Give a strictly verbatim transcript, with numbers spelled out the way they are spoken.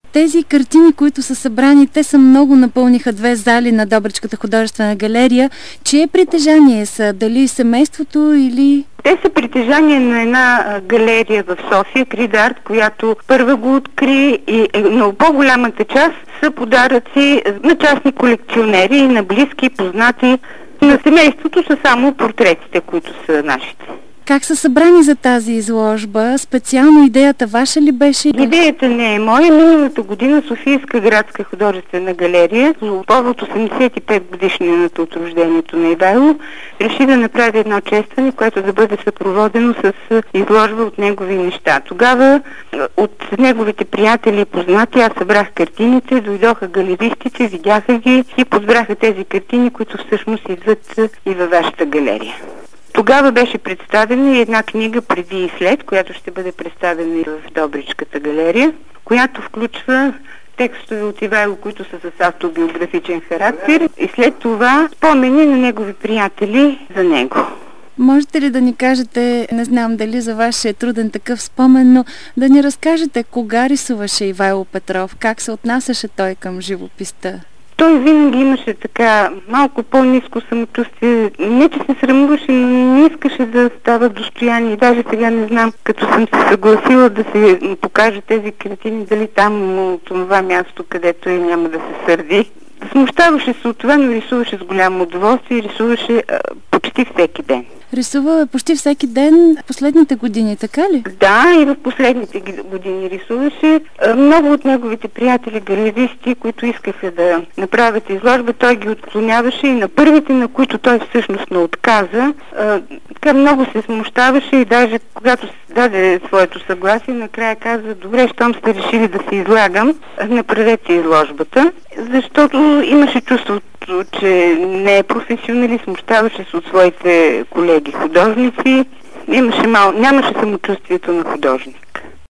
Тези картини, които са събрани, те са много, напълниха две зали на Добричката художествена галерия. Чие притежание са? Дали семейството или... Те са притежание на една галерия в София, Крид Арт, която първа го откри и на по-голямата част са подаръци на частни колекционери и на близки и познати. На семейството са само портретите, които са нашите. Как са събрани за тази изложба? Специално идеята ваша ли беше? Идеята не е моя. Миналата година Софийска градска художествена галерия, по повод осемдесет и пет годишнината от рождението на Ивайло, реши да направи едно честване, което да бъде съпроводено с изложба от негови неща. Тогава от неговите приятели и познати аз събрах картините, дойдоха галеристите, видяха ги и подбраха тези картини, които всъщност идват и във вашата галерия. Тогава беше представена и една книга преди и след, която ще бъде представена и в Добричката галерия, която включва текстове от Ивайло, които са с автобиографичен характер и след това спомени на негови приятели за него. Можете ли да ни кажете, не знам дали за вас ще е труден такъв спомен, но да ни разкажете кога рисуваше Ивайло Петров, как се отнасяше той към живописта? Той винаги имаше така малко по-ниско самочувствие. Не, че се срамуваше, но не искаше да става достояние. Даже сега не знам, като съм се съгласила да се покажа тези картини, дали там от това място, където и няма да се сърди. Смущаваше се от това, но рисуваше с голямо удоволствие и рисуваше а, почти всеки ден. Рисувал е почти всеки ден в последните години, така ли? Да, и в последните години рисуваше. Много от неговите приятели, галеристи, които искаха да направят изложба, той ги отклоняваше и на първите, на които той всъщност не отказа, така много се смущаваше и даже когато даде своето съгласие, накрая каза: добре, щом сте решили да се излагам, направете изложбата, защото имаше чувството, че не е професионалист, смущаваше се от своите колеги художници, имаше мал... нямаше самочувствието на художник.